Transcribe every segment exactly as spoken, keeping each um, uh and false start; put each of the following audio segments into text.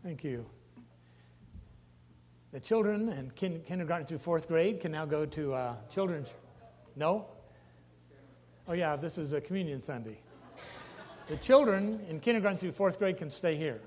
Thank you. The children in kin- kindergarten through fourth grade can now go to uh, children's. No? Oh, yeah, this is a communion Sunday. The children in kindergarten through fourth grade can stay here.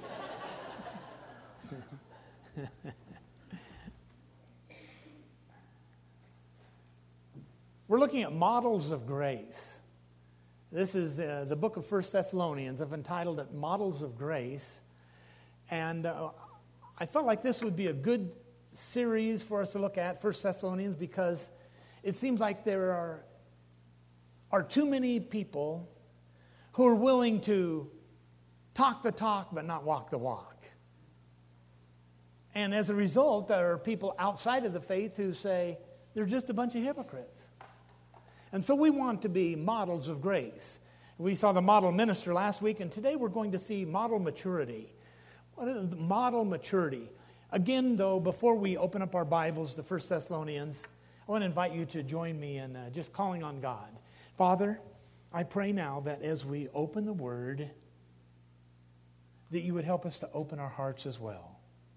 We're looking at models of grace. This is uh, the book of First Thessalonians. I've entitled it Models of Grace. And uh, I felt like this would be a good series for us to look at, First Thessalonians, because it seems like there are, are too many people who are willing to talk the talk but not walk the walk. And as a result, there are people outside of the faith who say they're just a bunch of hypocrites. And so we want to be models of grace. We saw the model minister last week, and today we're going to see model maturity. What is model maturity? Again, though, before we open up our Bibles to First Thessalonians, I want to invite you to join me in uh, just calling on God. Father, I pray now that as we open the Word, that you would help us to open our hearts as well.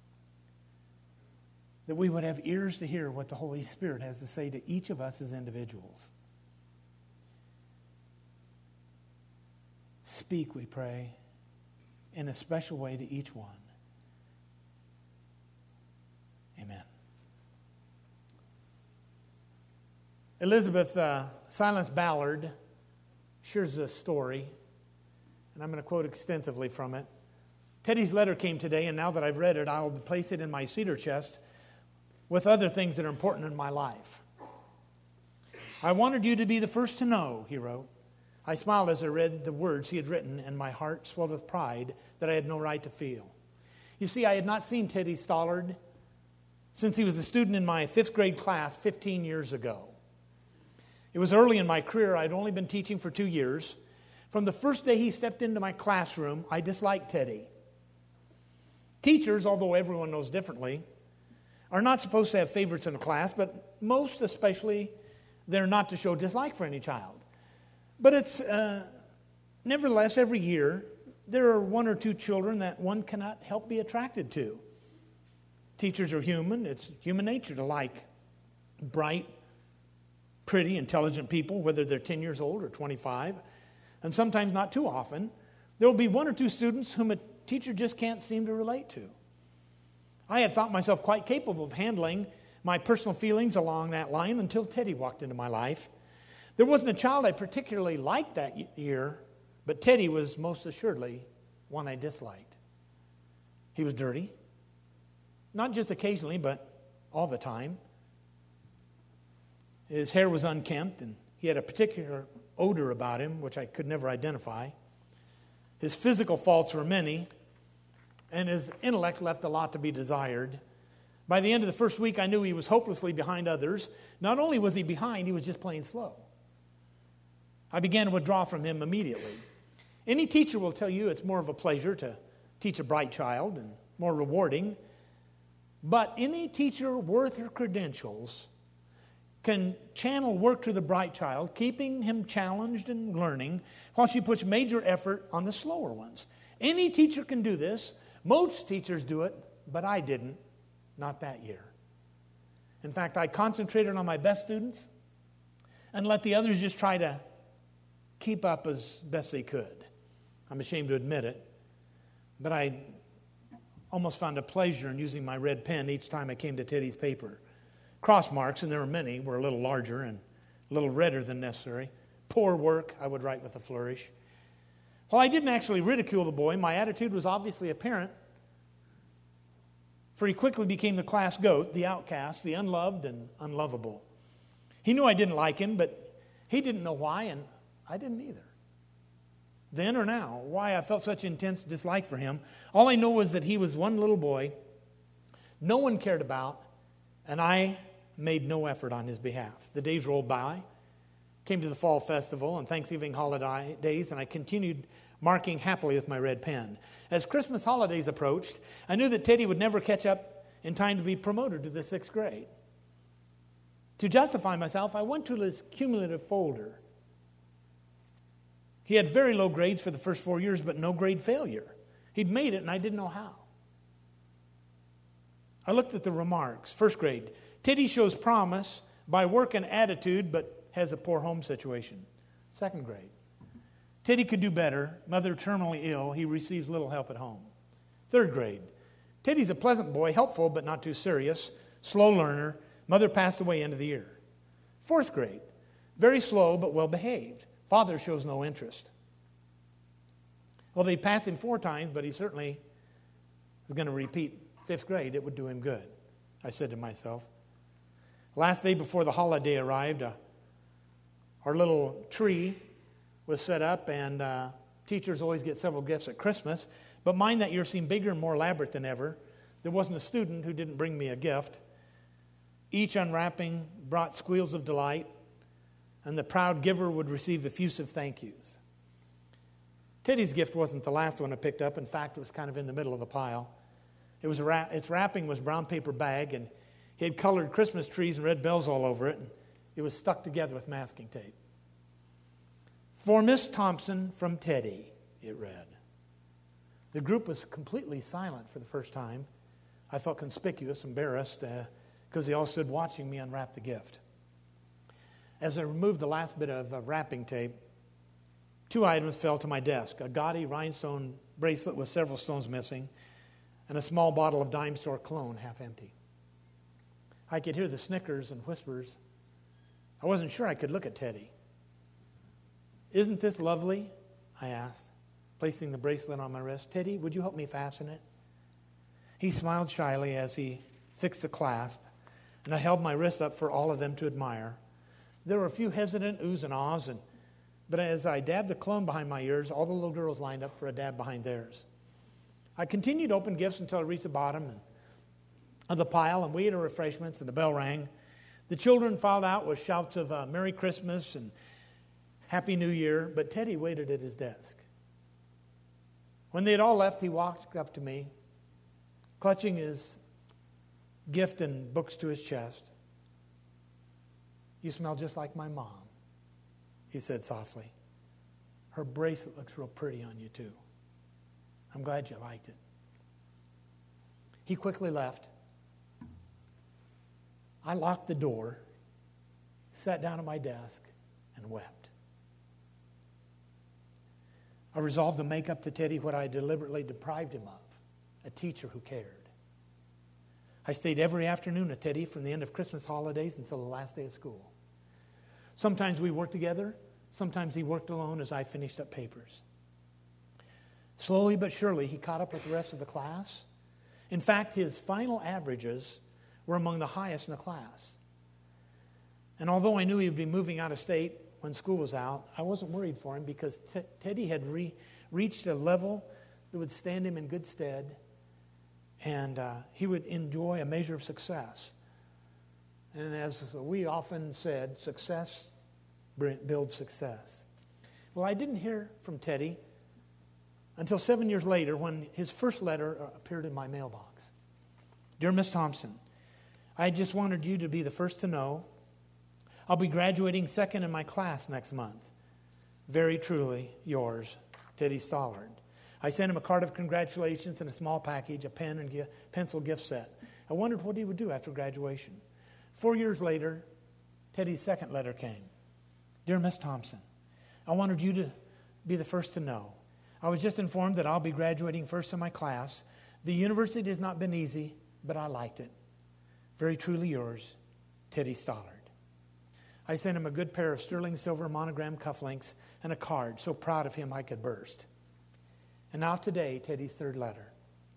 That we would have ears to hear what the Holy Spirit has to say to each of us as individuals. Speak, we pray, in a special way to each one. Amen. Elizabeth uh, Silence Ballard shares a story, and I'm going to quote extensively from it. Teddy's letter came today, and now that I've read it, I'll place it in my cedar chest with other things that are important in my life. I wanted you to be the first to know, he wrote. I smiled as I read the words he had written, and my heart swelled with pride that I had no right to feel. You see, I had not seen Teddy Stollard since he was a student in my fifth grade class fifteen years ago. It was early in my career. I'd only been teaching for two years. From the first day he stepped into my classroom, I disliked Teddy. Teachers, although everyone knows differently, are not supposed to have favorites in a class, but most especially, they're not to show dislike for any child. But it's, uh, nevertheless, every year, there are one or two children that one cannot help be attracted to. Teachers are human. It's human nature to like bright, pretty, intelligent people, whether they're ten years old or twenty-five. And sometimes not too often, there will be one or two students whom a teacher just can't seem to relate to. I had thought myself quite capable of handling my personal feelings along that line until Teddy walked into my life. There wasn't a child I particularly liked that year, but Teddy was most assuredly one I disliked. He was dirty. Not just occasionally, but all the time. His hair was unkempt, and he had a particular odor about him, which I could never identify. His physical faults were many, and his intellect left a lot to be desired. By the end of the first week, I knew he was hopelessly behind others. Not only was he behind, he was just plain slow. I began to withdraw from him immediately. Any teacher will tell you it's more of a pleasure to teach a bright child and more rewarding. But any teacher worth her credentials can channel work to the bright child, keeping him challenged and learning, while she puts major effort on the slower ones. Any teacher can do this. Most teachers do it, but I didn't, not that year. In fact, I concentrated on my best students and let the others just try to keep up as best they could. I'm ashamed to admit it, but I almost found a pleasure in using my red pen each time I came to Teddy's paper. Cross marks, and there were many, were a little larger and a little redder than necessary. Poor work, I would write with a flourish. While I didn't actually ridicule the boy, my attitude was obviously apparent, for he quickly became the class goat, the outcast, the unloved and unlovable. He knew I didn't like him, but he didn't know why, and I didn't either. Then or now, why I felt such intense dislike for him, all I know was that he was one little boy no one cared about, and I made no effort on his behalf. The days rolled by, came to the fall festival and Thanksgiving holidays, and I continued marking happily with my red pen. As Christmas holidays approached, I knew that Teddy would never catch up in time to be promoted to the sixth grade. To justify myself, I went to his cumulative folder. He had very low grades for the first four years, but no grade failure. He'd made it, and I didn't know how. I looked at the remarks. First grade. Teddy shows promise by work and attitude, but has a poor home situation. Second grade. Teddy could do better. Mother terminally ill. He receives little help at home. Third grade. Teddy's a pleasant boy, helpful but not too serious, slow learner. Mother passed away end of the year. Fourth grade. Very slow but well behaved. Father shows no interest. Well, they passed him four times, but he certainly is going to repeat fifth grade. It would do him good, I said to myself. Last day before the holiday arrived, uh, our little tree was set up, and uh, teachers always get several gifts at Christmas, but mine that year seemed bigger and more elaborate than ever. There wasn't a student who didn't bring me a gift. Each unwrapping brought squeals of delight, and the proud giver would receive effusive thank yous. Teddy's gift wasn't the last one I picked up. In fact, it was kind of in the middle of the pile. It was wrap- its wrapping was brown paper bag, and he had colored Christmas trees and red bells all over it, and it was stuck together with masking tape. For Miss Thompson from Teddy, it read. The group was completely silent for the first time. I felt conspicuous, embarrassed, because uh, they all stood watching me unwrap the gift. As I removed the last bit of uh, wrapping tape, two items fell to my desk. A gaudy rhinestone bracelet with several stones missing, and a small bottle of dime store cologne, half empty. I could hear the snickers and whispers. I wasn't sure I could look at Teddy. Isn't this lovely? I asked, placing the bracelet on my wrist. Teddy, would you help me fasten it? He smiled shyly as he fixed the clasp, and I held my wrist up for all of them to admire. There were a few hesitant oohs and ahs, and, but as I dabbed the cologne behind my ears, all the little girls lined up for a dab behind theirs. I continued to open gifts until I reached the bottom and, of the pile, and we ate our refreshments, and the bell rang. The children filed out with shouts of uh, Merry Christmas and Happy New Year, but Teddy waited at his desk. When they had all left, he walked up to me, clutching his gift and books to his chest. You smell just like my mom, he said softly. Her bracelet looks real pretty on you, too. I'm glad you liked it. He quickly left. I locked the door, sat down at my desk, and wept. I resolved to make up to Teddy what I deliberately deprived him of, a teacher who cared. I stayed every afternoon with Teddy from the end of Christmas holidays until the last day of school. Sometimes we worked together. Sometimes he worked alone as I finished up papers. Slowly but surely, he caught up with the rest of the class. In fact, his final averages were among the highest in the class. And although I knew he would be moving out of state when school was out, I wasn't worried for him because T- Teddy had re- reached a level that would stand him in good stead, and uh, he would enjoy a measure of success. And as we often said, success builds success. Well, I didn't hear from Teddy until seven years later when his first letter appeared in my mailbox. Dear Miss Thompson, I just wanted you to be the first to know I'll be graduating second in my class next month. Very truly yours, Teddy Stollard. I sent him a card of congratulations and a small package, a pen and gi- pencil gift set. I wondered what he would do after graduation. Four years later, Teddy's second letter came. Dear Miss Thompson, I wanted you to be the first to know. I was just informed that I'll be graduating first in my class. The university has not been easy, but I liked it. Very truly yours, Teddy Stollard. I sent him a good pair of sterling silver monogram cufflinks and a card, so proud of him I could burst. And now today, Teddy's third letter.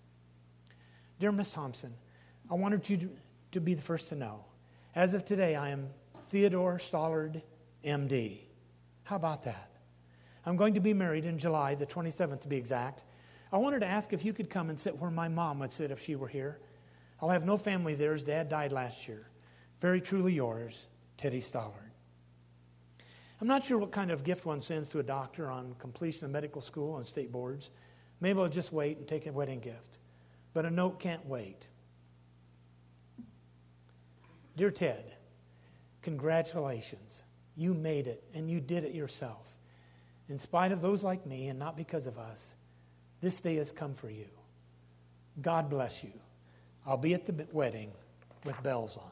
Dear Miss Thompson, I wanted you to, to be the first to know. As of today, I am Theodore Stollard, M D. How about that? I'm going to be married in July, the twenty-seventh to be exact. I wanted to ask if you could come and sit where my mom would sit if she were here. I'll have no family there as Dad died last year. Very truly yours, Teddy Stollard. I'm not sure what kind of gift one sends to a doctor on completion of medical school and state boards. Maybe I'll just wait and take a wedding gift. But a note can't wait. Dear Ted, congratulations. You made it, and you did it yourself. In spite of those like me, and not because of us, this day has come for you. God bless you. I'll be at the wedding with bells on.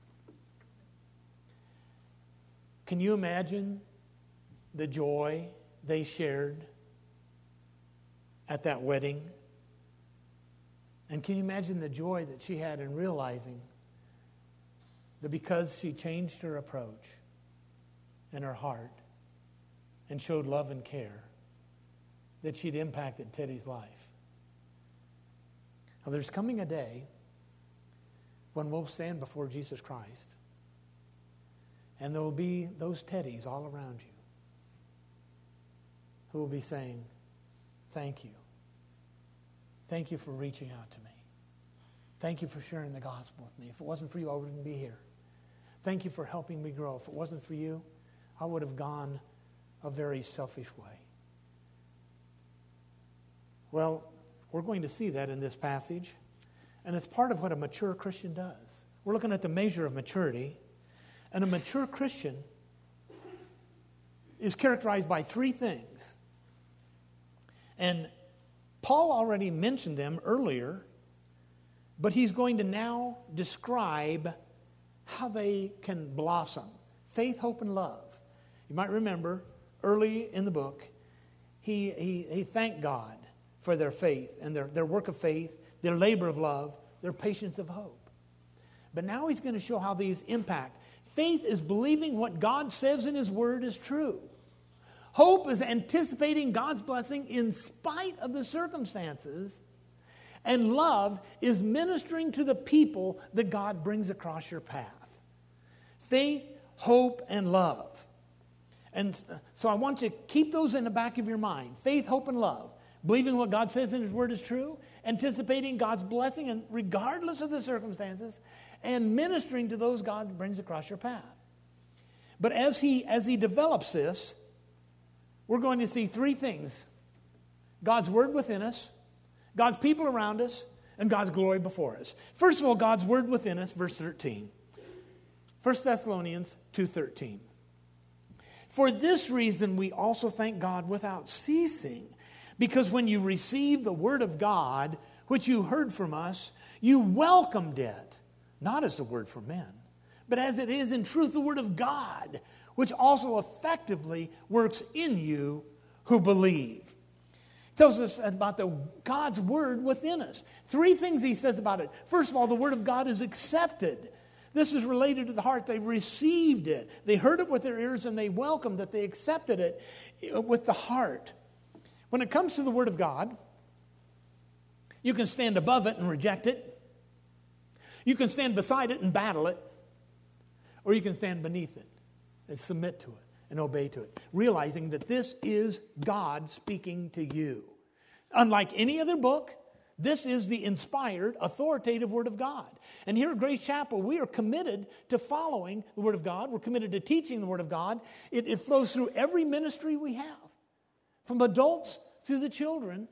Can you imagine the joy they shared at that wedding? And can you imagine the joy that she had in realizing that because she changed her approach and her heart and showed love and care, that she'd impacted Teddy's life? Now, there's coming a day when we'll stand before Jesus Christ, and there will be those Teddys all around you who will be saying, thank you. Thank you for reaching out to me. Thank you for sharing the gospel with me. If it wasn't for you, I wouldn't be here. Thank you for helping me grow. If it wasn't for you, I would have gone a very selfish way. Well, we're going to see that in this passage, and it's part of what a mature Christian does. We're looking at the measure of maturity, and a mature Christian is characterized by three things. And Paul already mentioned them earlier, but he's going to now describe how they can blossom. Faith, hope, and love. You might remember early in the book, he, he, he thanked God for their faith and their, their work of faith, their labor of love, their patience of hope. But now he's going to show how these impact. Faith is believing what God says in His Word is true. Hope is anticipating God's blessing in spite of the circumstances. And love is ministering to the people that God brings across your path. Faith, hope, and love. And so I want you to keep those in the back of your mind. Faith, hope, and love. Believing what God says in His Word is true. Anticipating God's blessing and regardless of the circumstances. And ministering to those God brings across your path. But as he, as he develops this, we're going to see three things. God's Word within us, God's people around us, and God's glory before us. First of all, God's Word within us, verse thirteen. First Thessalonians two thirteen. For this reason we also thank God without ceasing, because when you received the Word of God, which you heard from us, you welcomed it, not as the word from men, but as it is in truth the Word of God, which also effectively works in you who believe. It tells us about the God's Word within us. Three things he says about it. First of all, the Word of God is accepted. This is related to the heart. They received it. They heard it with their ears and they welcomed it. They accepted it with the heart. When it comes to the Word of God, you can stand above it and reject it. You can stand beside it and battle it. Or you can stand beneath it and submit to it and obey to it, realizing that this is God speaking to you. Unlike any other book, this is the inspired, authoritative Word of God. And here at Grace Chapel, we are committed to following the Word of God. We're committed to teaching the Word of God. It, it flows through every ministry we have, from adults to the children,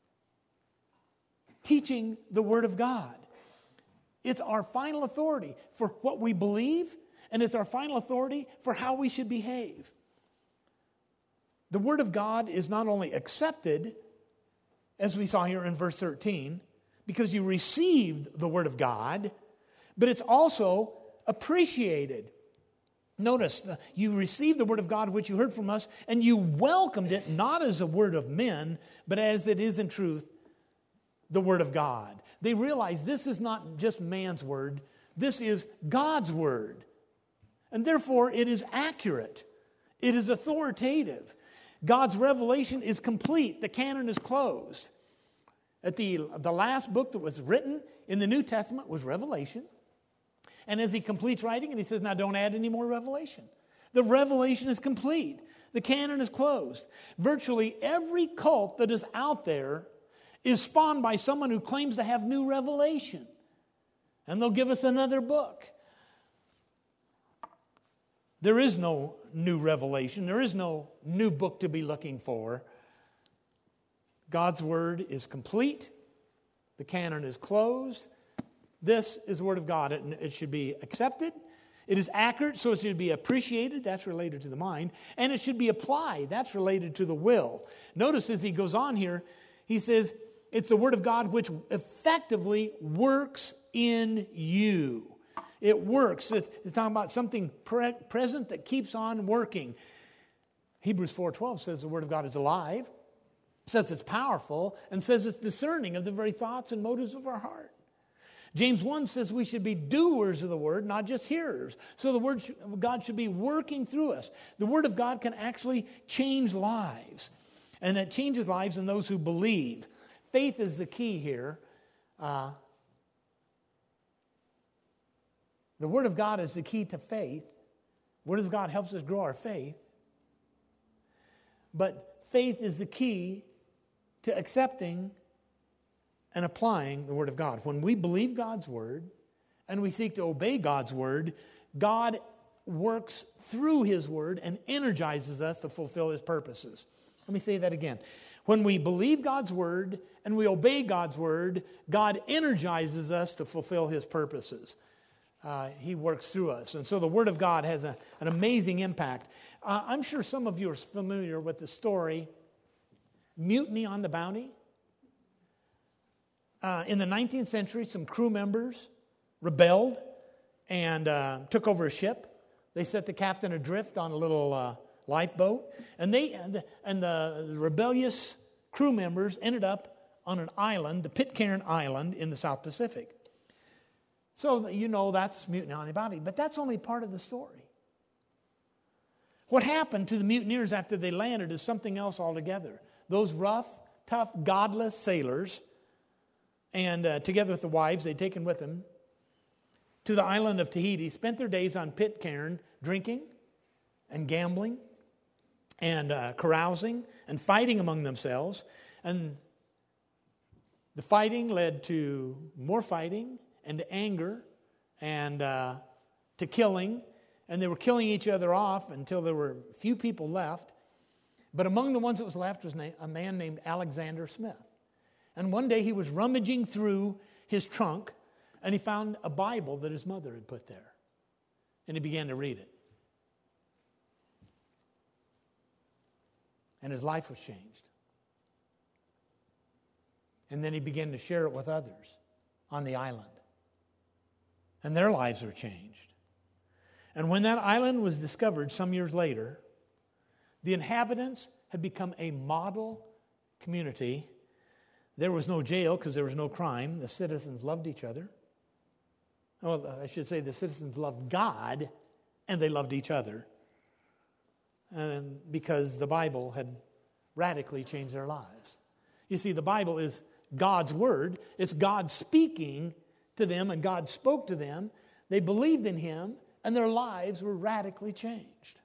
teaching the Word of God. It's our final authority for what we believe, and it's our final authority for how we should behave. The Word of God is not only accepted, as we saw here in verse thirteen, because you received the Word of God, but it's also appreciated. Notice, you received the Word of God which you heard from us, and you welcomed it not as a word of men, but as it is in truth, the Word of God. They realize this is not just man's word, this is God's word. And therefore, it is accurate. It is authoritative. God's revelation is complete. The canon is closed. At the, the last book that was written in the New Testament was Revelation. And as he completes writing, and he says, now don't add any more revelation. The revelation is complete. The canon is closed. Virtually every cult that is out there is spawned by someone who claims to have new revelation. And they'll give us another book. There is no new revelation. There is no new book to be looking for. God's Word is complete. The canon is closed. This is the Word of God. It, it should be accepted. It is accurate, so it should be appreciated. That's related to the mind. And it should be applied. That's related to the will. Notice as he goes on here, he says, it's the Word of God which effectively works in you. It works. It's, it's talking about something pre- present that keeps on working. Hebrews four twelve says the Word of God is alive, says it's powerful, and says it's discerning of the very thoughts and motives of our heart. James one says we should be doers of the Word, not just hearers. So the Word of God should be working through us. The Word of God can actually change lives. And it changes lives in those who believe. Faith is the key here. Uh, the Word of God is the key to faith. The Word of God helps us grow our faith. But faith is the key to accepting and applying the Word of God. When we believe God's Word and we seek to obey God's Word, God works through His Word and energizes us to fulfill His purposes. Let me say that again. When we believe God's Word and we obey God's Word, God energizes us to fulfill His purposes. Uh, he works through us. And so the Word of God has a, an amazing impact. Uh, I'm sure some of you are familiar with the story, Mutiny on the Bounty. Uh, in the nineteenth century, some crew members rebelled and uh, took over a ship. They set the captain adrift on a little uh, lifeboat. And they and the, and the rebellious crew members ended up on an island, the Pitcairn Island in the South Pacific. So you know that's Mutiny on the Bounty, but that's only part of the story. What happened to the mutineers after they landed is something else altogether. Those rough, tough, godless sailors, and uh, together with the wives they'd taken with them to the island of Tahiti, spent their days on Pitcairn drinking and gambling and uh, carousing and fighting among themselves. And the fighting led to more fighting and to anger and uh, to killing. And they were killing each other off until there were few people left. But among the ones that was left was a man named Alexander Smith. And one day he was rummaging through his trunk and he found a Bible that his mother had put there. And he began to read it. And his life was changed. And then he began to share it with others on the island. And their lives were changed. And when that island was discovered some years later, the inhabitants had become a model community. There was no jail because there was no crime. The citizens loved each other. Well, I should say the citizens loved God and they loved each other. And because the Bible had radically changed their lives. You see, the Bible is God's Word. It's God speaking to them, and God spoke to them. They believed in Him, and their lives were radically changed.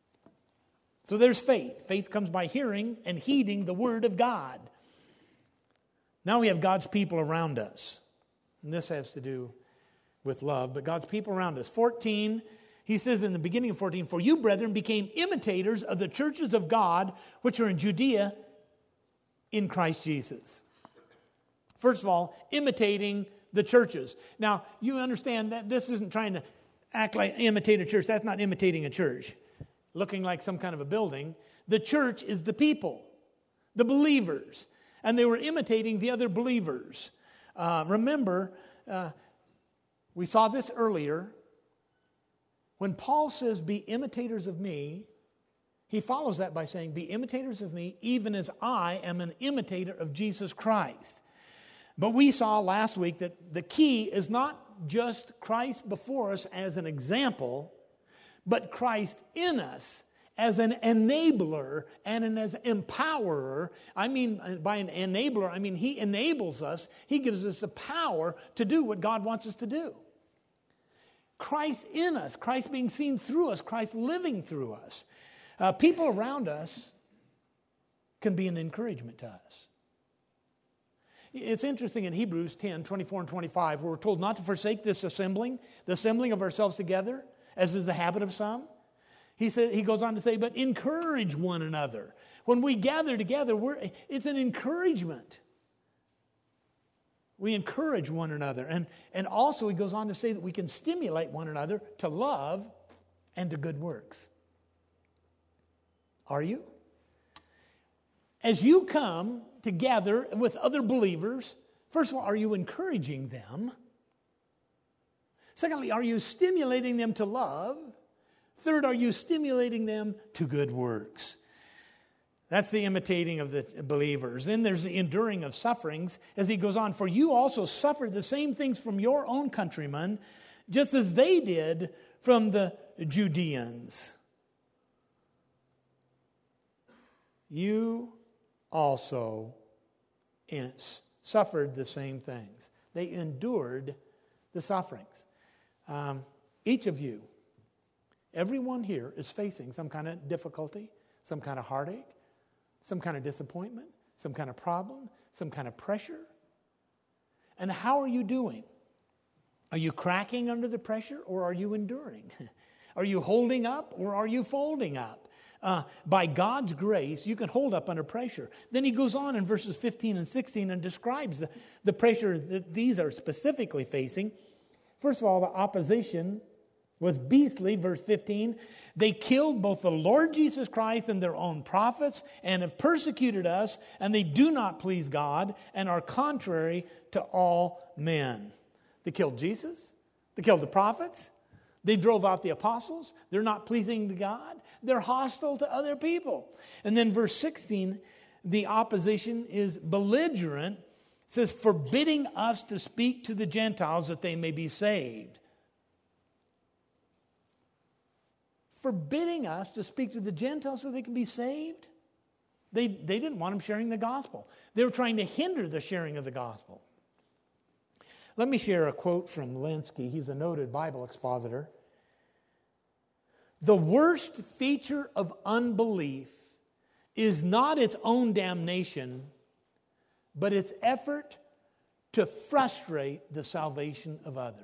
So there's faith. Faith comes by hearing and heeding the Word of God. Now we have God's people around us. And this has to do with love, but God's people around us. fourteen, he says in the beginning of fourteen, "For you, brethren, became imitators of the churches of God, which are in Judea in Christ Jesus." First of all, imitating the churches. Now, you understand that this isn't trying to act like imitate a church. That's not imitating a church, looking like some kind of a building. The church is the people, the believers, and they were imitating the other believers. Uh, remember, uh, we saw this earlier. When Paul says, "Be imitators of me," he follows that by saying, "Be imitators of me, even as I am an imitator of Jesus Christ." But we saw last week that the key is not just Christ before us as an example, but Christ in us as an enabler and an as empowerer. I mean, by an enabler, I mean He enables us. He gives us the power to do what God wants us to do. Christ in us, Christ being seen through us, Christ living through us. Uh, people around us can be an encouragement to us. It's interesting in Hebrews ten, twenty-four and twenty-five, where we're told not to forsake this assembling, the assembling of ourselves together, as is the habit of some. He said, he goes on to say, but encourage one another. When we gather together, we're, it's an encouragement. We encourage one another. And, and also he goes on to say that we can stimulate one another to love and to good works. Are you? As you come together with other believers, first of all, are you encouraging them? Secondly, are you stimulating them to love? Third, are you stimulating them to good works? That's the imitating of the believers. Then there's the enduring of sufferings as he goes on. For you also suffered the same things from your own countrymen, just as they did from the Judeans. You also suffered the same things. They endured the sufferings. Um, each of you, everyone here is facing some kind of difficulty, some kind of heartache, some kind of disappointment, some kind of problem, some kind of pressure. And how are you doing? Are you cracking under the pressure or are you enduring? Are you holding up or are you folding up? Uh, by God's grace, you can hold up under pressure. Then he goes on in verses fifteen and sixteen and describes the, the pressure that these are specifically facing. First of all, the opposition was beastly, verse fifteen. They killed both the Lord Jesus Christ and their own prophets and have persecuted us, and they do not please God and are contrary to all men. They killed Jesus. They killed the prophets. They drove out the apostles. They're not pleasing to God. They're hostile to other people. And then verse sixteen, the opposition is belligerent. It says, forbidding us to speak to the Gentiles that they may be saved. Forbidding us to speak to the Gentiles so they can be saved? They, they didn't want them sharing the gospel. They were trying to hinder the sharing of the gospel. Let me share a quote from Lenski. He's a noted Bible expositor. The worst feature of unbelief is not its own damnation, but its effort to frustrate the salvation of others.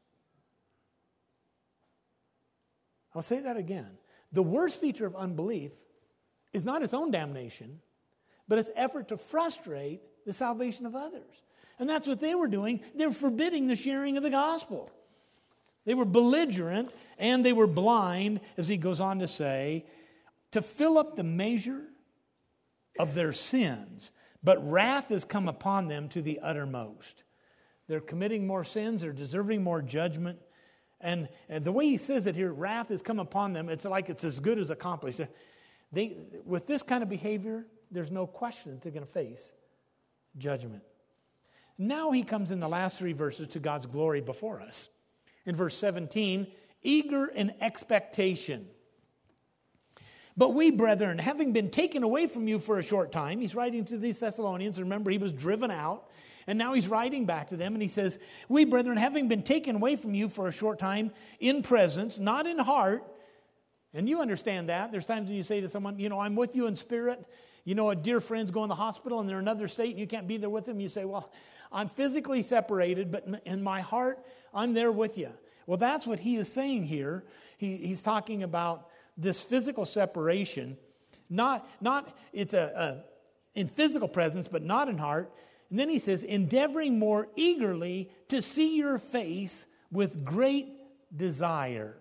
I'll say that again. The worst feature of unbelief is not its own damnation, but its effort to frustrate the salvation of others. And that's what they were doing. They were forbidding the sharing of the gospel. They were belligerent and they were blind, as he goes on to say, to fill up the measure of their sins. But wrath has come upon them to the uttermost. They're committing more sins. They're deserving more judgment. And, and the way he says it here, wrath has come upon them, it's like it's as good as accomplished. They, with this kind of behavior, there's no question that they're going to face judgment. Now he comes in the last three verses to God's glory before us. In verse seventeen, eager in expectation. But we, brethren, having been taken away from you for a short time, he's writing to these Thessalonians. Remember, he was driven out, and now he's writing back to them, and he says, we, brethren, having been taken away from you for a short time, in presence, not in heart. And you understand that. There's times when you say to someone, you know, I'm with you in spirit. You know, a dear friend's going to the hospital, and they're in another state, and you can't be there with them. You say, well, I'm physically separated, but in my heart, I'm there with you. Well, that's what he is saying here. He, he's talking about this physical separation. Not, not it's a, a in physical presence, but not in heart. And then he says, endeavoring more eagerly to see your face with great desire.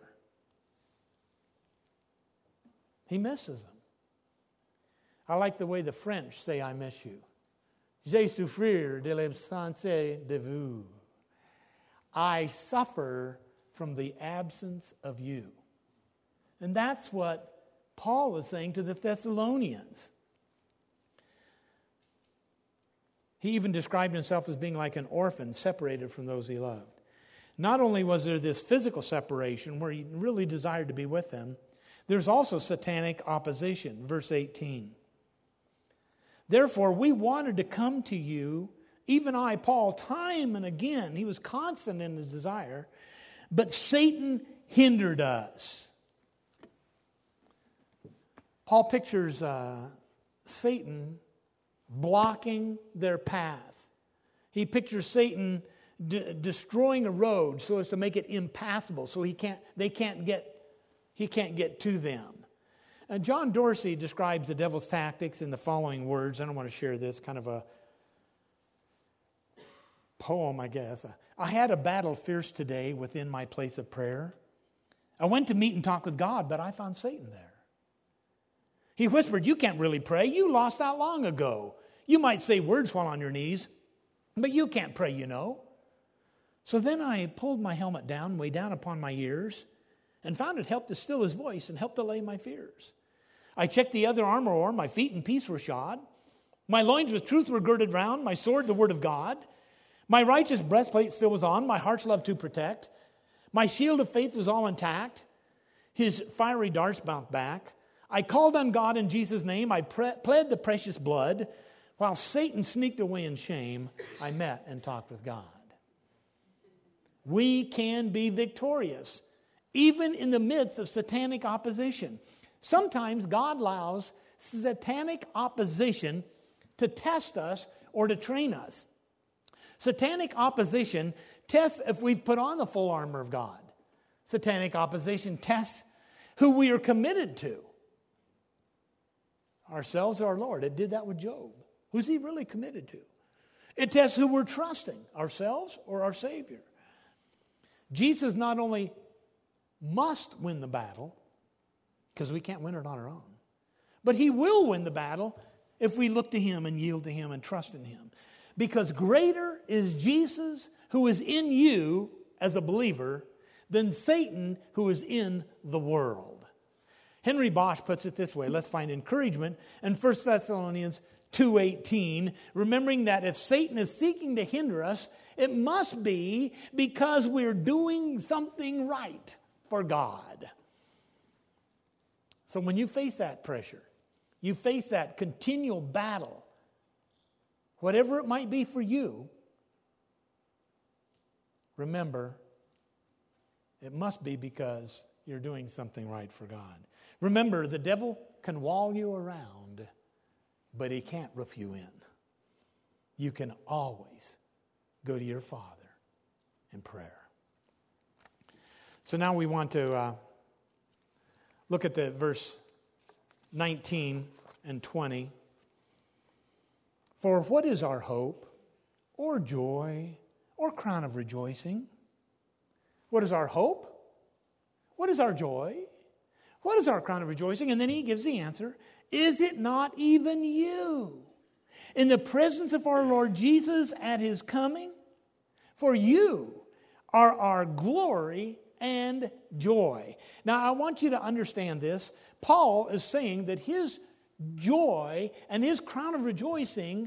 He misses them. I like the way the French say, I miss you. J'ai souffrir de l'absence de vous. I suffer from the absence of you. And that's what Paul is saying to the Thessalonians. He even described himself as being like an orphan, separated from those he loved. Not only was there this physical separation where he really desired to be with them, there's also satanic opposition. Verse eighteen. Therefore, we wanted to come to you, even I, Paul, time and again. He was constant in his desire, but Satan hindered us. Paul pictures uh, Satan blocking their path. He pictures Satan de- destroying a road so as to make it impassable, so he can't. They can't get. He can't get to them. And John Dorsey describes the devil's tactics in the following words. I don't want to share this, kind of a poem, I guess. I had a battle fierce today within my place of prayer. I went to meet and talk with God, but I found Satan there. He whispered, you can't really pray. You lost out long ago. You might say words while on your knees, but you can't pray, you know. So then I pulled my helmet down, way down upon my ears, and found it helped to still his voice and helped allay my fears. I checked the other armor on, my feet in peace were shod. My loins with truth were girded round, my sword the word of God. My righteous breastplate still was on, my heart's love to protect. My shield of faith was all intact. His fiery darts bounced back. I called on God in Jesus' name. I pre- pled the precious blood. While Satan sneaked away in shame, I met and talked with God. We can be victorious, even in the midst of satanic opposition. Sometimes God allows satanic opposition to test us or to train us. Satanic opposition tests if we've put on the full armor of God. Satanic opposition tests who we are committed to. Ourselves or our Lord. It did that with Job. Who's he really committed to? It tests who we're trusting, ourselves or our Savior. Jesus not only must win the battle, because we can't win it on our own, but he will win the battle if we look to him and yield to him and trust in him. Because greater is Jesus who is in you as a believer than Satan who is in the world. Henry Bosch puts it this way. Let's find encouragement in First Thessalonians two eighteen, remembering that if Satan is seeking to hinder us, it must be because we're doing something right for God. So when you face that pressure, you face that continual battle, whatever it might be for you, remember, it must be because you're doing something right for God. Remember, the devil can wall you around, but he can't roof you in. You can always go to your Father in prayer. So now we want to uh, look at the verse nineteen and twenty. For what is our hope, or joy, or crown of rejoicing? What is our hope? What is our joy? What is our crown of rejoicing? And then he gives the answer. Is it not even you? In the presence of our Lord Jesus at his coming? For you are our glory and joy. Now, I want you to understand this. Paul is saying that his joy and his crown of rejoicing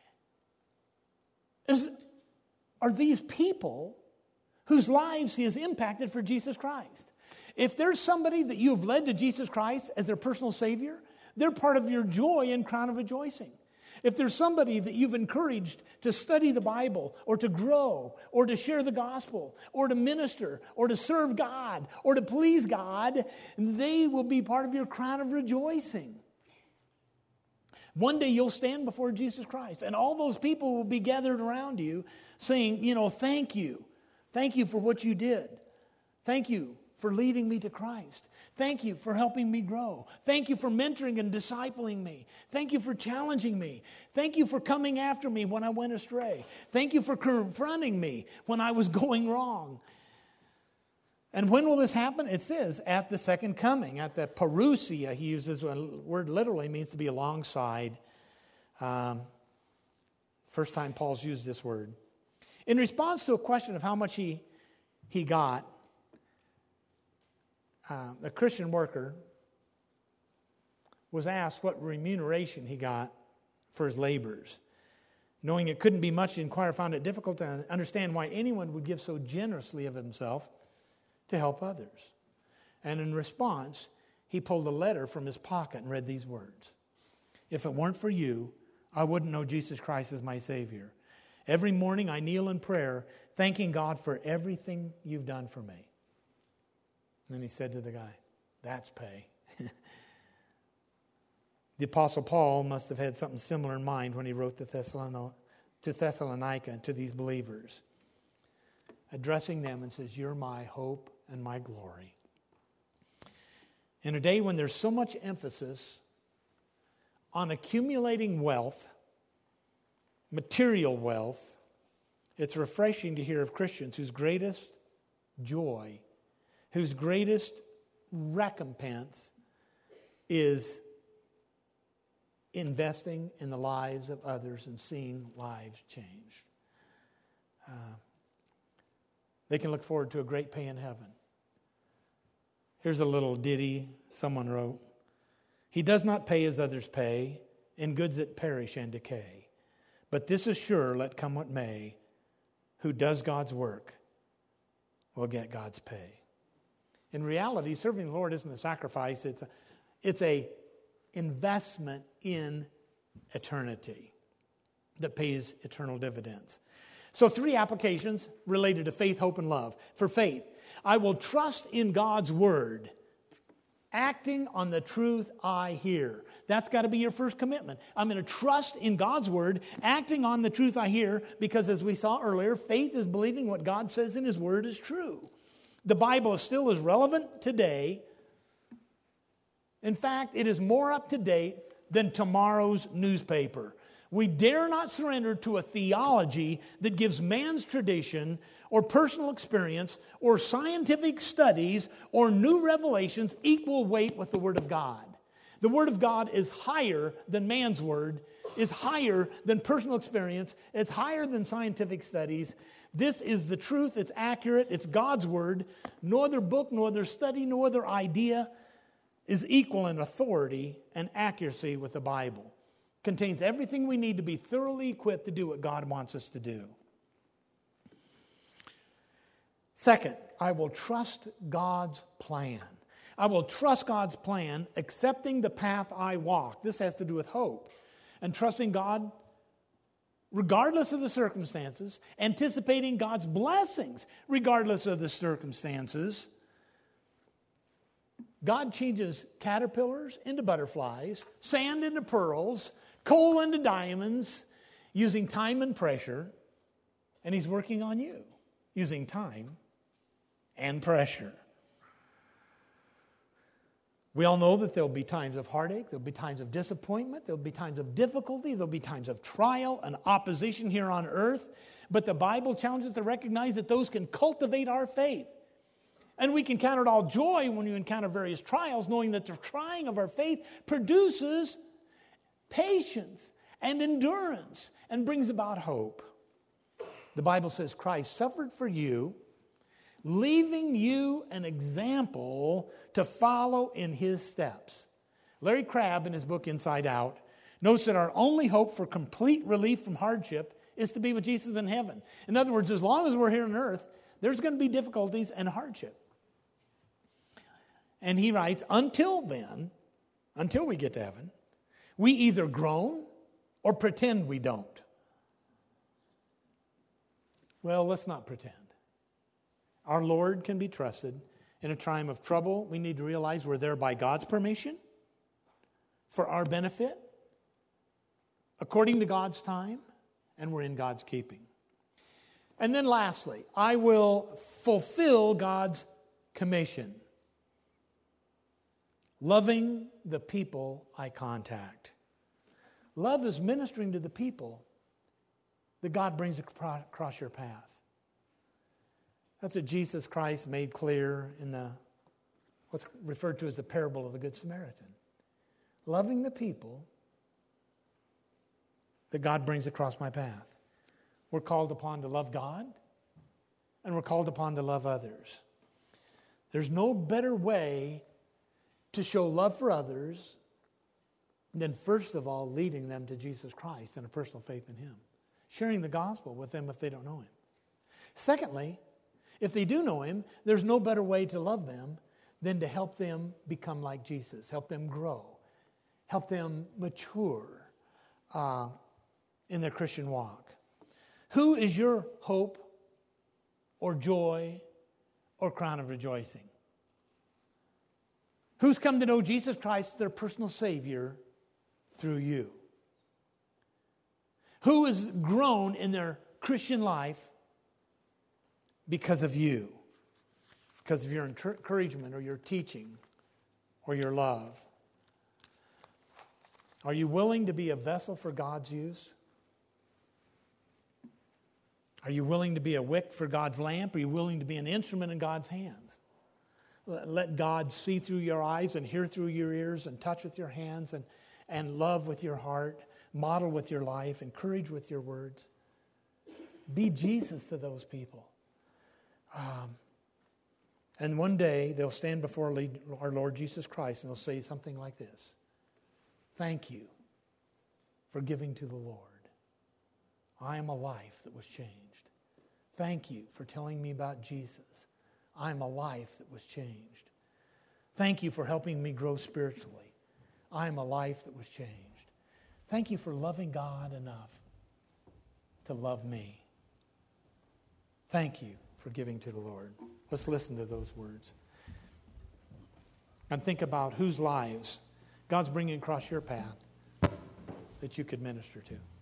is, are these people whose lives he has impacted for Jesus Christ. If there's somebody that you've led to Jesus Christ as their personal Savior, they're part of your joy and crown of rejoicing. If there's somebody that you've encouraged to study the Bible or to grow or to share the gospel or to minister or to serve God or to please God, they will be part of your crown of rejoicing. One day you'll stand before Jesus Christ and all those people will be gathered around you saying, you know, thank you. Thank you for what you did. Thank you for leading me to Christ. Thank you for helping me grow. Thank you for mentoring and discipling me. Thank you for challenging me. Thank you for coming after me when I went astray. Thank you for confronting me when I was going wrong. And when will this happen? It says at the second coming, at the parousia. He uses a word literally means to be alongside. Um, first time Paul's used this word. In response to a question of how much he, he got, Uh, a Christian worker was asked what remuneration he got for his labors. Knowing it couldn't be much, the inquirer found it difficult to understand why anyone would give so generously of himself to help others. And in response, he pulled a letter from his pocket and read these words. If it weren't for you, I wouldn't know Jesus Christ as my Savior. Every morning I kneel in prayer, thanking God for everything you've done for me. And then he said to the guy, that's pay. The Apostle Paul must have had something similar in mind when he wrote to Thessalonica, to Thessalonica, to these believers, addressing them and says, you're my hope and my glory. In a day when there's so much emphasis on accumulating wealth, material wealth, it's refreshing to hear of Christians whose greatest joy, whose greatest recompense is investing in the lives of others and seeing lives changed. Uh, They can look forward to a great pay in heaven. Here's a little ditty someone wrote. He does not pay as others pay, in goods that perish and decay. But this is sure, let come what may, who does God's work will get God's pay. In reality, serving the Lord isn't a sacrifice. It's a, it's a investment in eternity that pays eternal dividends. So three applications related to faith, hope, and love. For faith, I will trust in God's word, acting on the truth I hear. That's got to be your first commitment. I'm going to trust in God's word, acting on the truth I hear, because as we saw earlier, faith is believing what God says in His word is true. The Bible is still as relevant today. In fact, it is more up to date than tomorrow's newspaper. We dare not surrender to a theology that gives man's tradition or personal experience or scientific studies or new revelations equal weight with the Word of God. The Word of God is higher than man's word, is higher than personal experience, it's higher than scientific studies. This is the truth, it's accurate, it's God's word. No other book, no other study, no other idea is equal in authority and accuracy with the Bible. Contains everything we need to be thoroughly equipped to do what God wants us to do. Second, I will trust God's plan. I will trust God's plan, accepting the path I walk. This has to do with hope. And trusting God regardless of the circumstances, anticipating God's blessings regardless of the circumstances. God changes caterpillars into butterflies, sand into pearls, coal into diamonds, using time and pressure. And He's working on you using time and pressure. We all know that there'll be times of heartache, there'll be times of disappointment, there'll be times of difficulty, there'll be times of trial and opposition here on earth. But the Bible challenges us to recognize that those can cultivate our faith. And we can count it all joy when you encounter various trials, knowing that the trying of our faith produces patience and endurance and brings about hope. The Bible says Christ suffered for you, leaving you an example to follow in His steps. Larry Crabb, in his book Inside Out, notes that our only hope for complete relief from hardship is to be with Jesus in heaven. In other words, as long as we're here on earth, there's going to be difficulties and hardship. And he writes, until then, until we get to heaven, we either groan or pretend we don't. Well, let's not pretend. Our Lord can be trusted. In a time of trouble, we need to realize we're there by God's permission, for our benefit, according to God's time, and we're in God's keeping. And then lastly, I will fulfill God's commission, loving the people I contact. Love is ministering to the people that God brings across your path. That's what Jesus Christ made clear in the what's referred to as the parable of the Good Samaritan. Loving the people that God brings across my path. We're called upon to love God, and we're called upon to love others. There's no better way to show love for others than, first of all, leading them to Jesus Christ and a personal faith in Him. Sharing the gospel with them if they don't know Him. Secondly, if they do know Him, there's no better way to love them than to help them become like Jesus, help them grow, help them mature uh, in their Christian walk. Who is your hope or joy or crown of rejoicing? Who's come to know Jesus Christ, their personal Savior, through you? Who has grown in their Christian life because of you? Because of your encouragement or your teaching or your love? Are you willing to be a vessel for God's use? Are you willing to be a wick for God's lamp? Are you willing to be an instrument in God's hands? Let God see through your eyes and hear through your ears and touch with your hands and, and love with your heart, model with your life, encourage with your words. Be Jesus to those people. Um, and one day they'll stand before our Lord Jesus Christ and they'll say something like this. Thank you for giving to the Lord. I am a life that was changed. Thank you for telling me about Jesus. I am a life that was changed. Thank you for helping me grow spiritually. I am a life that was changed. Thank you for loving God enough to love me. Thank you for giving to the Lord. Let's listen to those words. And think about whose lives God's bringing across your path that you could minister to.